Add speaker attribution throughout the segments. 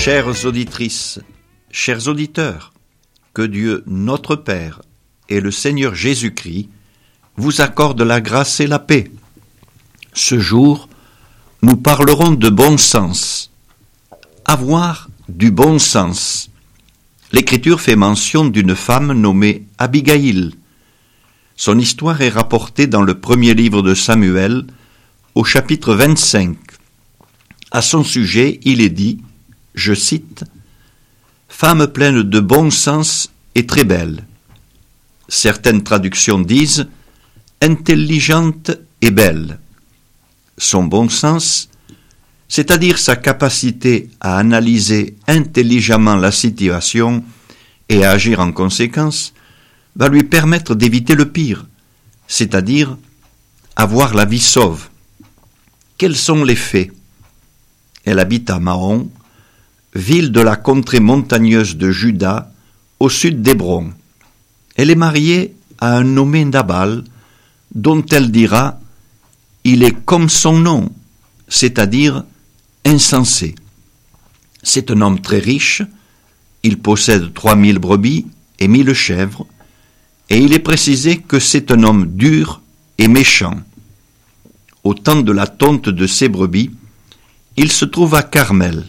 Speaker 1: Chères auditrices, chers auditeurs, que Dieu notre Père et le Seigneur Jésus-Christ vous accordent la grâce et la paix. Ce jour, nous parlerons de bon sens. Avoir du bon sens. L'Écriture fait mention d'une femme nommée Abigaïl. Son histoire est rapportée dans le premier livre de Samuel, au chapitre 25. À son sujet, il est dit, je cite, « Femme pleine de bon sens et très belle ». Certaines traductions disent « intelligente et belle ». Son bon sens, c'est-à-dire sa capacité à analyser intelligemment la situation et à agir en conséquence, va lui permettre d'éviter le pire, c'est-à-dire avoir la vie sauve. Quels sont les faits ? Elle habite à Maon, ville de la contrée montagneuse de Juda, au sud d'Hébron. Elle est mariée à un nommé Nabal, dont elle dira « il est comme son nom », c'est-à-dire insensé. C'est un homme très riche, il possède 3000 brebis et 1000 chèvres, et il est précisé que c'est un homme dur et méchant. Au temps de la tonte de ses brebis, il se trouve à Carmel.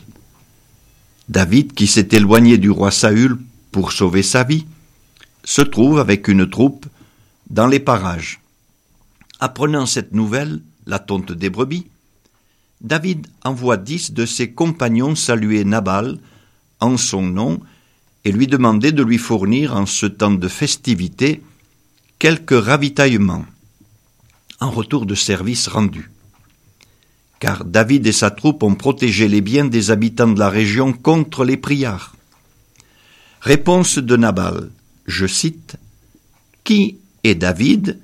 Speaker 1: David, qui s'est éloigné du roi Saül pour sauver sa vie, se trouve avec une troupe dans les parages. Apprenant cette nouvelle, la tonte des brebis, David envoie 10 de ses compagnons saluer Nabal en son nom et lui demander de lui fournir en ce temps de festivité quelques ravitaillements en retour de services rendus. Car David et sa troupe ont protégé les biens des habitants de la région contre les pillards. Réponse de Nabal, je cite, « Qui est David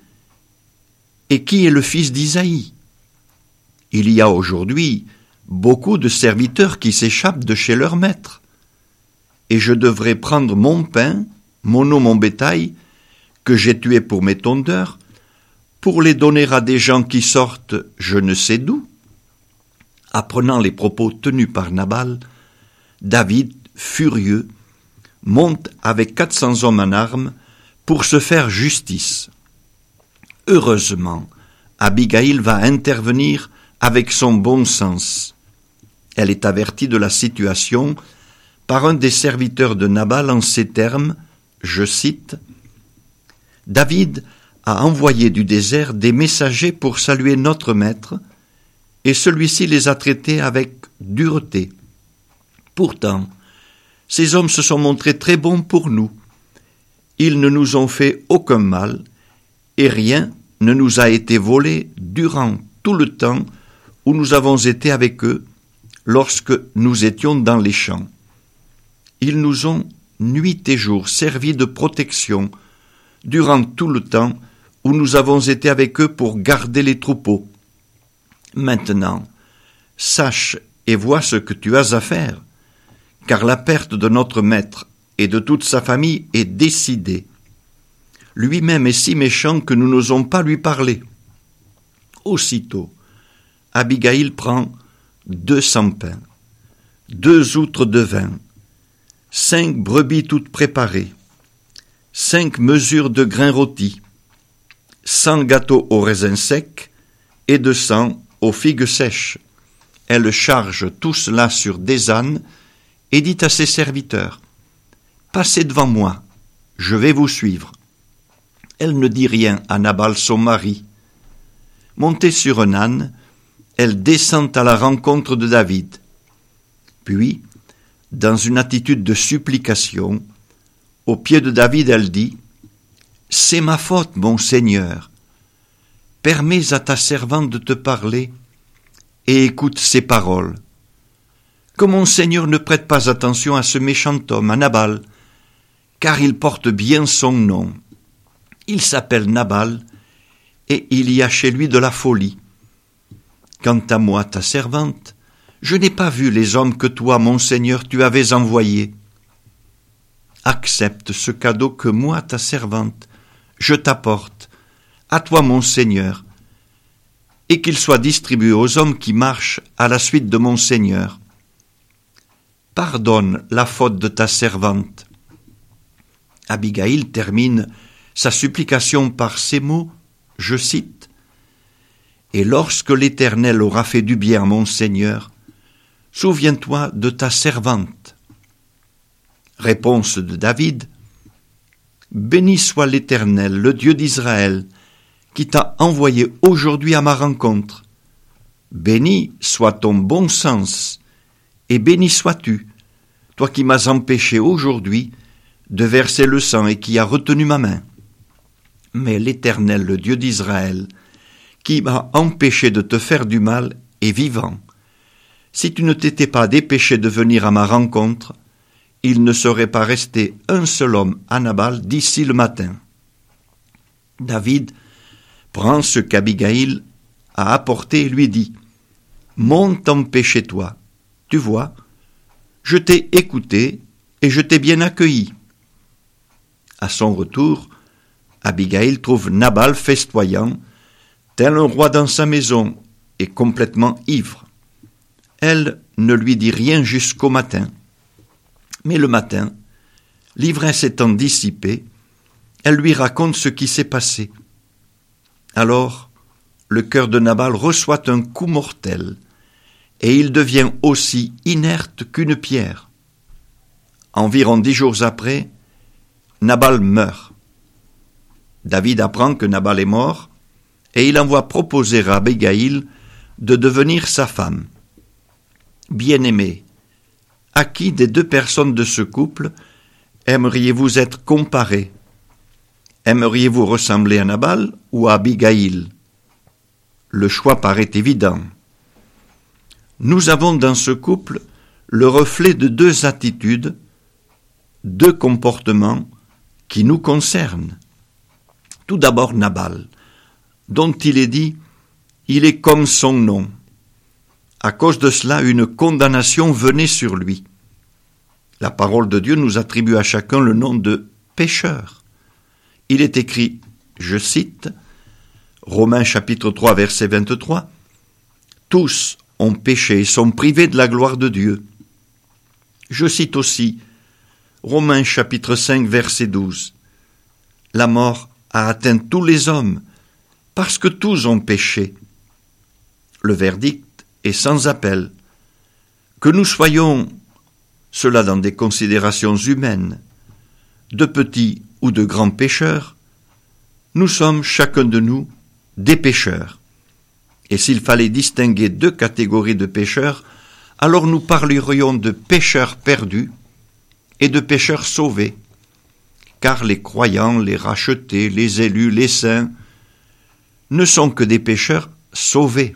Speaker 1: et qui est le fils d'Isaïe ? Il y a aujourd'hui beaucoup de serviteurs qui s'échappent de chez leur maître, et je devrais prendre mon pain, mon eau, mon bétail, que j'ai tué pour mes tondeurs, pour les donner à des gens qui sortent je ne sais d'où. » Apprenant les propos tenus par Nabal, David, furieux, monte avec 400 hommes en armes pour se faire justice. Heureusement, Abigaïl va intervenir avec son bon sens. Elle est avertie de la situation par un des serviteurs de Nabal en ces termes, je cite, « David a envoyé du désert des messagers pour saluer notre maître, et celui-ci les a traités avec dureté. Pourtant, ces hommes se sont montrés très bons pour nous. Ils ne nous ont fait aucun mal, et rien ne nous a été volé durant tout le temps où nous avons été avec eux, lorsque nous étions dans les champs. Ils nous ont nuit et jour servi de protection durant tout le temps où nous avons été avec eux pour garder les troupeaux. Maintenant, sache et vois ce que tu as à faire, car la perte de notre maître et de toute sa famille est décidée. Lui-même est si méchant que nous n'osons pas lui parler. » Aussitôt, Abigaïl prend 200 pains, 2 outres de vin, 5 brebis toutes préparées, 5 mesures de grains rôtis, 100 gâteaux aux raisins secs et 200 aux figues sèches. Elle charge tout cela sur des ânes et dit à ses serviteurs, « Passez devant moi, je vais vous suivre. » Elle ne dit rien à Nabal son mari. Montée sur un âne, elle descend à la rencontre de David. Puis, dans une attitude de supplication, au pied de David, elle dit, « C'est ma faute, mon Seigneur. Permets à ta servante de te parler et écoute ses paroles. Que mon Seigneur ne prête pas attention à ce méchant homme, à Nabal, car il porte bien son nom. Il s'appelle Nabal, et il y a chez lui de la folie. Quant à moi, ta servante, je n'ai pas vu les hommes que toi, mon Seigneur, tu avais envoyés. Accepte ce cadeau que moi, ta servante, je t'apporte, à toi, mon Seigneur, et qu'il soit distribué aux hommes qui marchent à la suite de mon Seigneur. pardonne la faute de ta servante. » Abigaïl termine sa supplication par ces mots, je cite, « Et lorsque l'Éternel aura fait du bien à mon Seigneur, souviens-toi de ta servante. » Réponse de David, « Béni soit l'Éternel, le Dieu d'Israël, qui t'a envoyé aujourd'hui à ma rencontre. Béni soit ton bon sens, et béni sois-tu, toi qui m'as empêché aujourd'hui de verser le sang et qui as retenu ma main. Mais l'Éternel, le Dieu d'Israël, qui m'a empêché de te faire du mal, est vivant. Si tu ne t'étais pas dépêché de venir à ma rencontre, il ne serait pas resté un seul homme à Nabal d'ici le matin. » David prend ce qu'Abigaïl a apporté et lui dit, « Monte en paix chez toi. Tu vois, je t'ai écouté et je t'ai bien accueilli. » À son retour, Abigaïl trouve Nabal festoyant, tel un roi dans sa maison et complètement ivre. Elle ne lui dit rien jusqu'au matin. Mais le matin, l'ivresse étant dissipée, elle lui raconte ce qui s'est passé. Alors, le cœur de Nabal reçoit un coup mortel, et il devient aussi inerte qu'une pierre. Environ 10 jours après, Nabal meurt. David apprend que Nabal est mort, et il envoie proposer à Abigaïl de devenir sa femme. « Bien-aimée, à qui des 2 personnes de ce couple aimeriez-vous être comparés? Aimeriez-vous ressembler à Nabal ou à Abigaïl? Le choix paraît évident. Nous avons dans ce couple le reflet de 2 attitudes, 2 comportements qui nous concernent. Tout d'abord Nabal, dont il est dit « il est comme son nom ». À cause de cela, une condamnation venait sur lui. La parole de Dieu nous attribue à chacun le nom de pécheur. Il est écrit, je cite, Romains chapitre 3, verset 23, « Tous ont péché et sont privés de la gloire de Dieu. » Je cite aussi Romains chapitre 5, verset 12, « La mort a atteint tous les hommes, parce que tous ont péché. » Le verdict est sans appel. Que nous soyons, cela dans des considérations humaines, de petits ou de grands pécheurs, nous sommes chacun de nous des pécheurs. Et s'il fallait distinguer 2 catégories de pécheurs, alors nous parlerions de pécheurs perdus et de pécheurs sauvés, car les croyants, les rachetés, les élus, les saints, ne sont que des pécheurs sauvés.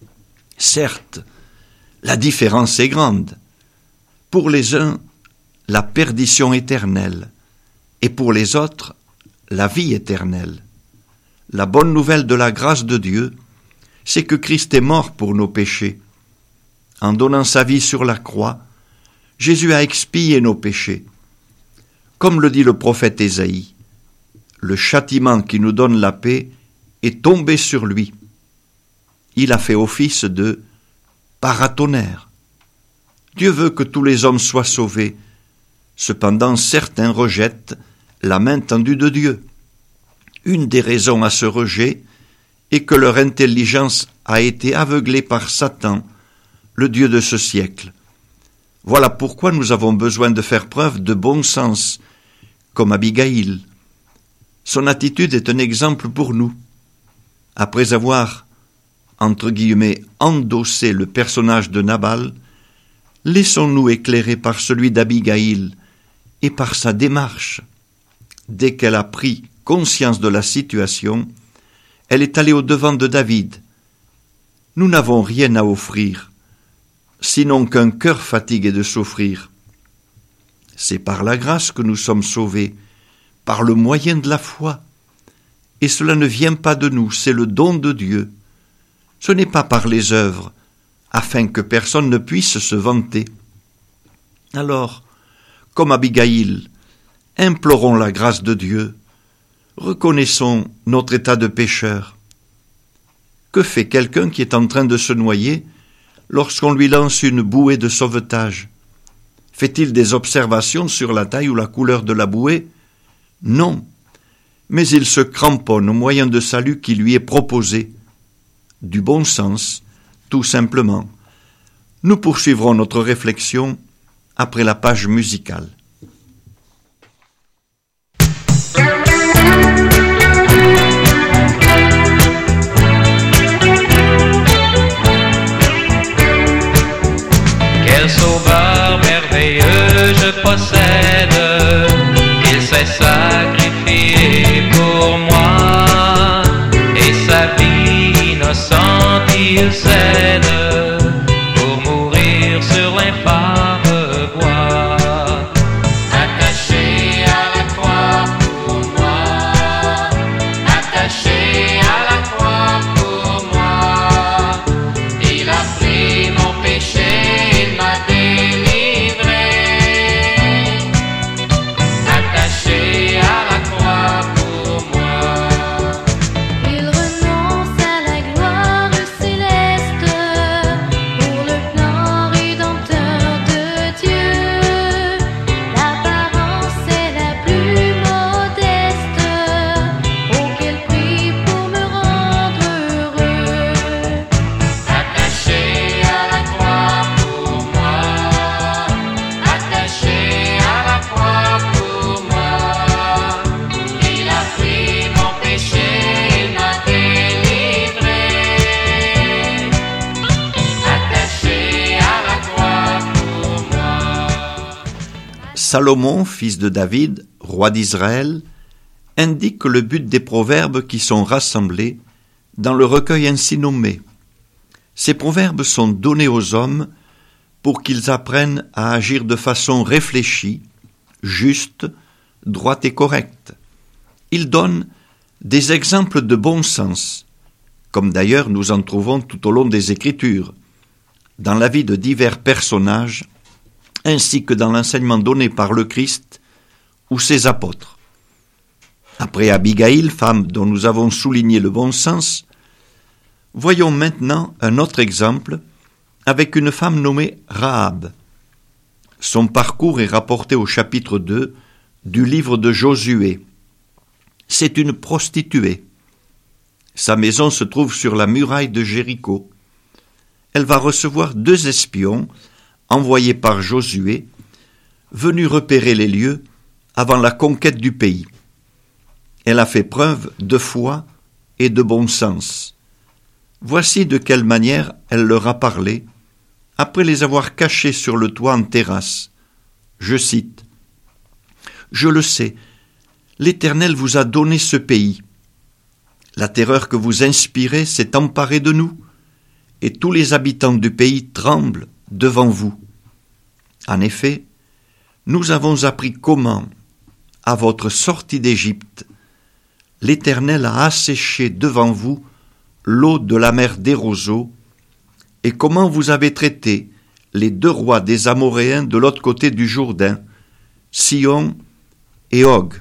Speaker 1: Certes, la différence est grande. Pour les uns, la perdition éternelle, et pour les autres, la vie éternelle. La bonne nouvelle de la grâce de Dieu, c'est que Christ est mort pour nos péchés. En donnant sa vie sur la croix, Jésus a expié nos péchés. Comme le dit le prophète Ésaïe, le châtiment qui nous donne la paix est tombé sur lui. Il a fait office de paratonnerre. Dieu veut que tous les hommes soient sauvés. Cependant, certains rejettent la main tendue de Dieu. Une des raisons à ce rejet est que leur intelligence a été aveuglée par Satan, le Dieu de ce siècle. Voilà pourquoi nous avons besoin de faire preuve de bon sens, comme Abigaïl. Son attitude est un exemple pour nous. Après avoir entre guillemets, endosser le personnage de Nabal, laissons-nous éclairer par celui d'Abigaïl et par sa démarche. Dès qu'elle a pris conscience de la situation, elle est allée au-devant de David. Nous n'avons rien à offrir, sinon qu'un cœur fatigué de souffrir. C'est par la grâce que nous sommes sauvés, par le moyen de la foi. Et cela ne vient pas de nous, c'est le don de Dieu. Ce n'est pas par les œuvres, afin que personne ne puisse se vanter. Alors, comme Abigaïl, implorons la grâce de Dieu, reconnaissons notre état de pécheur. Que fait quelqu'un qui est en train de se noyer lorsqu'on lui lance une bouée de sauvetage? Fait-il des observations sur la taille ou la couleur de la bouée? Non, mais il se cramponne au moyen de salut qui lui est proposé. Du bon sens, tout simplement. Nous poursuivrons notre réflexion après la page musicale.
Speaker 2: Quel sauveur merveilleux je possède, qu'il s'est sacrifié pour moi, et sa vie innocente il cède, pour mourir sur l'infâme bois. Attaché à la croix pour moi, attaché à la croix pour moi, il a pris mon péché.
Speaker 1: Salomon, fils de David, roi d'Israël, indique le but des proverbes qui sont rassemblés dans le recueil ainsi nommé. Ces proverbes sont donnés aux hommes pour qu'ils apprennent à agir de façon réfléchie, juste, droite et correcte. Ils donnent des exemples de bon sens, comme d'ailleurs nous en trouvons tout au long des Écritures, dans la vie de divers personnages, ainsi que dans l'enseignement donné par le Christ ou ses apôtres. Après Abigaïl, femme dont nous avons souligné le bon sens, voyons maintenant un autre exemple avec une femme nommée Rahab. Son parcours est rapporté au chapitre 2 du livre de Josué. C'est une prostituée. Sa maison se trouve sur la muraille de Jéricho. Elle va recevoir 2 espions envoyés par Josué, venus repérer les lieux avant la conquête du pays. Elle a fait preuve de foi et de bon sens. Voici de quelle manière elle leur a parlé, après les avoir cachés sur le toit en terrasse. Je cite : « Je le sais, l'Éternel vous a donné ce pays. La terreur que vous inspirez s'est emparée de nous, et tous les habitants du pays tremblent devant vous. En effet, nous avons appris comment, à votre sortie d'Égypte, l'Éternel a asséché devant vous l'eau de la mer des roseaux, et comment vous avez traité les 2 rois des Amoréens de l'autre côté du Jourdain, Sihon et Og.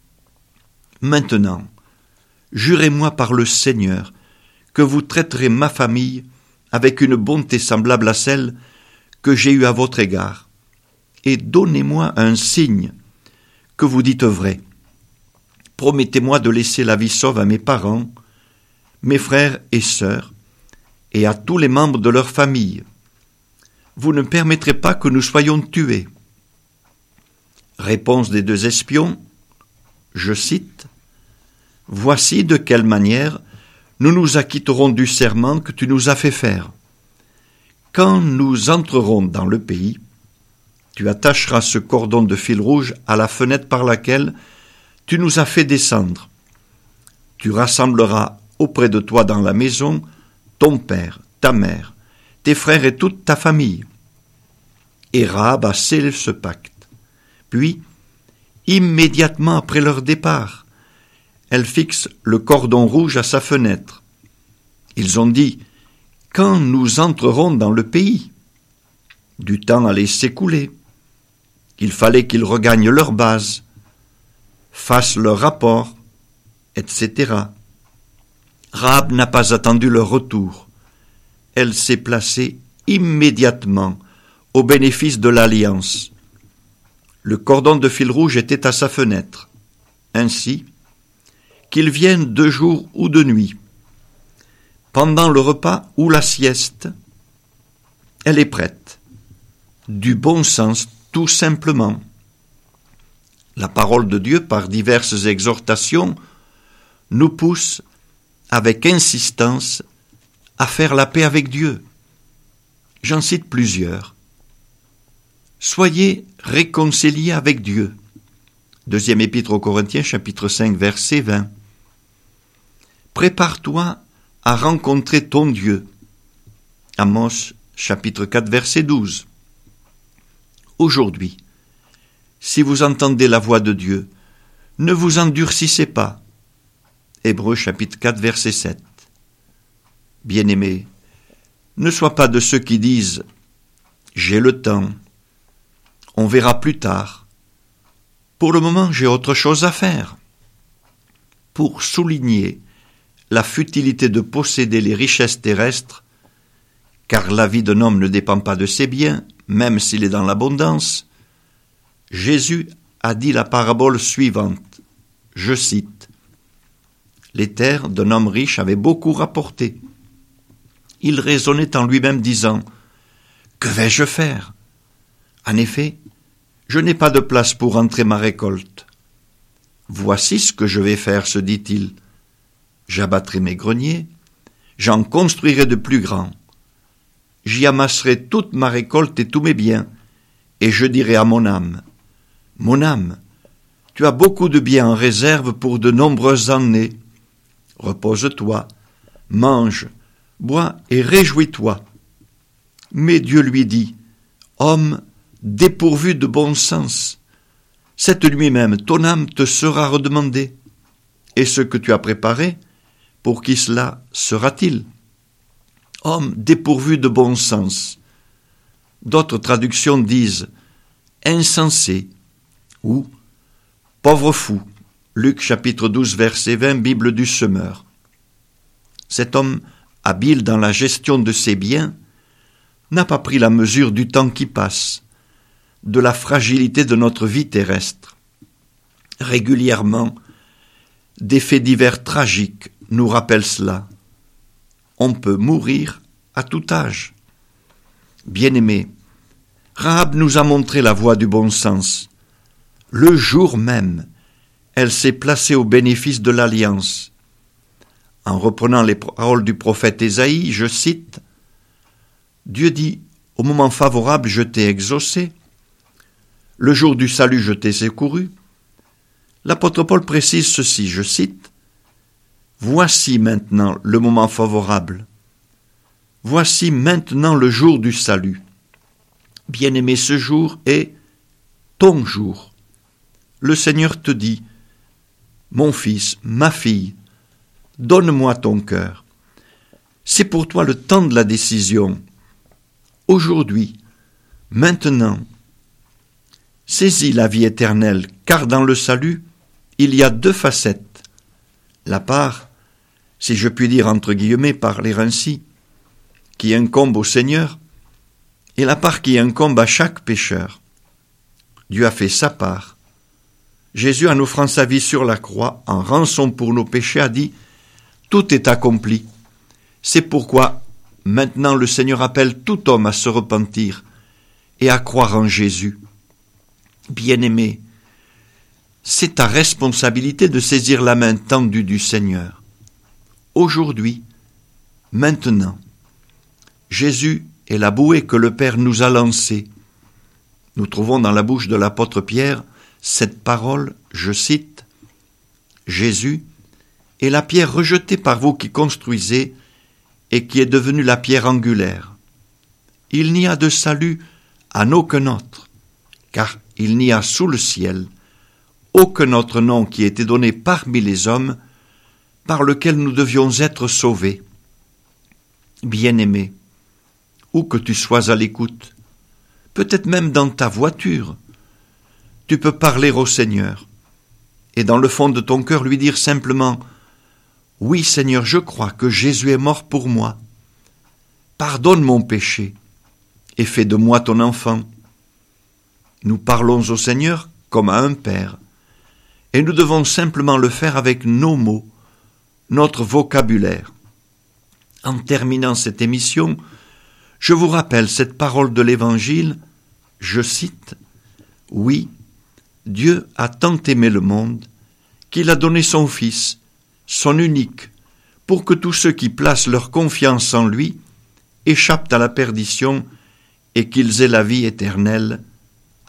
Speaker 1: Maintenant, jurez-moi par le Seigneur que vous traiterez ma famille avec une bonté semblable à celle que j'ai eue à votre égard, et donnez-moi un signe que vous dites vrai. Promettez-moi de laisser la vie sauve à mes parents, mes frères et sœurs, et à tous les membres de leur famille. Vous ne permettrez pas que nous soyons tués. » Réponse des 2 espions, je cite : « Voici de quelle manière nous nous acquitterons du serment que tu nous as fait faire. Quand nous entrerons dans le pays, tu attacheras ce cordon de fil rouge à la fenêtre par laquelle tu nous as fait descendre. Tu rassembleras auprès de toi dans la maison ton père, ta mère, tes frères et toute ta famille. » Et Rahab a scellé ce pacte. Puis, immédiatement après leur départ, elle fixe le cordon rouge à sa fenêtre. Ils ont dit : « Quand nous entrerons dans le pays ?» Du temps allait s'écouler. Il fallait qu'ils regagnent leur base, fassent leur rapport, etc. Rahab n'a pas attendu leur retour. Elle s'est placée immédiatement au bénéfice de l'alliance. le cordon de fil rouge était à sa fenêtre. Ainsi, qu'il vienne de jour ou de nuit, pendant le repas ou la sieste, elle est prête. Du bon sens, tout simplement. La parole de Dieu, par diverses exhortations, nous pousse avec insistance à faire la paix avec Dieu. J'en cite plusieurs. Soyez réconciliés avec Dieu. Deuxième épître aux Corinthiens, chapitre 5, verset 20. Prépare-toi à rencontrer ton Dieu. Amos, chapitre 4, verset 12. Aujourd'hui, si vous entendez la voix de Dieu, ne vous endurcissez pas. Hébreux, chapitre 4, verset 7. Bien-aimés, ne sois pas de ceux qui disent « J'ai le temps, on verra plus tard. Pour le moment, j'ai autre chose à faire. » Pour souligner la futilité de posséder les richesses terrestres, car la vie d'un homme ne dépend pas de ses biens, même s'il est dans l'abondance, Jésus a dit la parabole suivante, je cite, « Les terres d'un homme riche avaient beaucoup rapporté. Il raisonnait en lui-même disant, « Que vais-je faire ? En effet, je n'ai pas de place pour rentrer ma récolte. Voici ce que je vais faire, se dit-il. J'abattrai mes greniers, j'en construirai de plus grands. J'y amasserai toute ma récolte et tous mes biens, et je dirai à mon âme, « Mon âme, tu as beaucoup de biens en réserve pour de nombreuses années. Repose-toi, mange, bois et réjouis-toi. » Mais Dieu lui dit, « Homme dépourvu de bon sens, cette nuit même ton âme te sera redemandée. Et ce que tu as préparé, pour qui cela sera-t-il ? Homme dépourvu de bon sens. » D'autres traductions disent « insensé » ou « pauvre fou ». Luc chapitre 12 verset 20, Bible du Semeur. Cet homme, habile dans la gestion de ses biens, n'a pas pris la mesure du temps qui passe, de la fragilité de notre vie terrestre. Régulièrement, des faits divers tragiques nous rappellent cela. On peut mourir à tout âge. Bien-aimés, Rahab nous a montré la voie du bon sens. Le jour même, elle s'est placée au bénéfice de l'alliance. En reprenant les paroles du prophète Ésaïe, je cite, « Dieu dit, au moment favorable, je t'ai exaucé. Le jour du salut, je t'ai secouru. » L'apôtre Paul précise ceci, je cite, « Voici maintenant le moment favorable. Voici maintenant le jour du salut. Bien-aimé, ce jour est ton jour. Le Seigneur te dit, « Mon fils, ma fille, donne-moi ton cœur. » C'est pour toi le temps de la décision. Aujourd'hui, maintenant, saisis la vie éternelle, car dans le salut, il y a deux facettes. La part, si je puis dire entre guillemets, parler ainsi, qui incombe au Seigneur, et la part qui incombe à chaque pécheur. Dieu a fait sa part. Jésus, en offrant sa vie sur la croix, en rançon pour nos péchés, a dit « Tout est accompli ». C'est pourquoi maintenant le Seigneur appelle tout homme à se repentir et à croire en Jésus. Bien-aimé, c'est ta responsabilité de saisir la main tendue du Seigneur. Aujourd'hui, maintenant, Jésus est la bouée que le Père nous a lancée. Nous trouvons dans la bouche de l'apôtre Pierre cette parole, je cite, « Jésus est la pierre rejetée par vous qui construisez et qui est devenue la pierre angulaire. Il n'y a de salut en aucun autre, car il n'y a sous le ciel aucun autre nom qui ait été donné parmi les hommes par lequel nous devions être sauvés. » Bien-aimé, où que tu sois à l'écoute, peut-être même dans ta voiture, tu peux parler au Seigneur et dans le fond de ton cœur lui dire simplement « Oui Seigneur, je crois que Jésus est mort pour moi. Pardonne mon péché et fais de moi ton enfant. Nous parlons au Seigneur comme à un père, et nous devons simplement le faire avec nos mots, notre vocabulaire. En terminant cette émission, je vous rappelle cette parole de l'Évangile, je cite, « Oui, Dieu a tant aimé le monde qu'il a donné son Fils, son unique, pour que tous ceux qui placent leur confiance en lui échappent à la perdition et qu'ils aient la vie éternelle. Amen. »